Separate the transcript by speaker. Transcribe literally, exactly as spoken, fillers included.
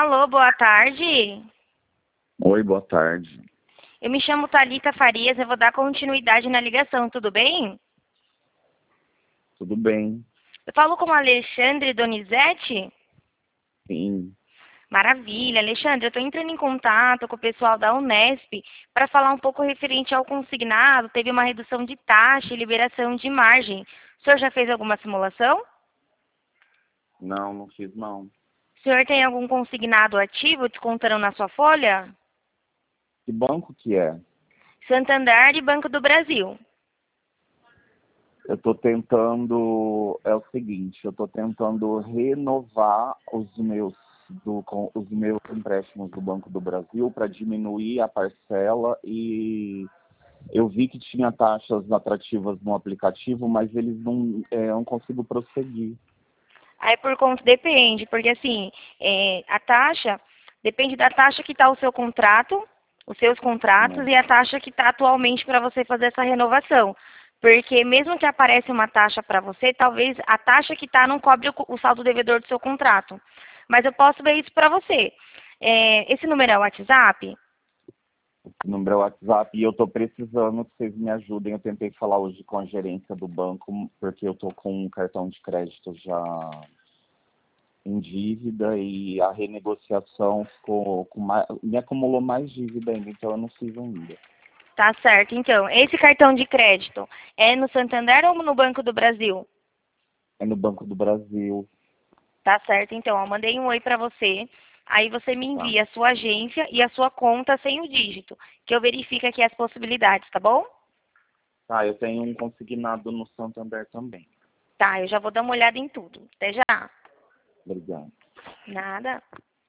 Speaker 1: Alô, boa tarde.
Speaker 2: Oi, boa tarde.
Speaker 1: Eu me chamo Thalita Farias, eu vou dar continuidade na ligação, tudo bem?
Speaker 2: Tudo bem?
Speaker 1: Eu falo com o Alexandre Donizete?
Speaker 2: Sim.
Speaker 1: Maravilha, Alexandre, eu estou entrando em contato com o pessoal da Unesp para falar um pouco referente ao consignado. Teve uma redução de taxa e liberação de margem. O senhor já fez alguma simulação?
Speaker 2: Não, não fiz não.
Speaker 1: O senhor tem algum consignado ativo descontando na sua folha?
Speaker 2: Que banco que é?
Speaker 1: Santander e Banco do Brasil.
Speaker 2: Eu estou tentando, é o seguinte, eu estou tentando renovar os meus, do, com, os meus empréstimos do Banco do Brasil para diminuir a parcela e eu vi que tinha taxas atrativas no aplicativo, mas eles não, é, eu não consigo prosseguir.
Speaker 1: Aí por conta depende, porque assim, é, a taxa depende da taxa que está o seu contrato, os seus contratos
Speaker 2: Né?
Speaker 1: e a taxa que está atualmente para você fazer essa renovação. Porque mesmo que apareça uma taxa para você, talvez a taxa que está não cobre o, o saldo devedor do seu contrato. Mas eu posso ver isso para você. É, esse número é o WhatsApp?
Speaker 2: No meu WhatsApp e eu estou precisando que vocês me ajudem. Eu tentei falar hoje com a gerência do banco, porque eu estou com um cartão de crédito já em dívida e a renegociação ficou com mais, me acumulou mais dívida ainda, então eu não fiz ainda.
Speaker 1: Tá certo. Então, esse cartão de crédito é no Santander ou no Banco do Brasil?
Speaker 2: É no Banco do Brasil,
Speaker 1: Tá certo, então, eu mandei um oi para você. Aí você me
Speaker 2: tá?
Speaker 1: envia a sua agência e a sua conta sem o dígito, que eu verifico aqui as possibilidades, tá bom?
Speaker 2: Tá, eu tenho um consignado no Santander também.
Speaker 1: Tá, eu já vou dar uma olhada em tudo. Até já.
Speaker 2: Obrigado.
Speaker 1: Nada.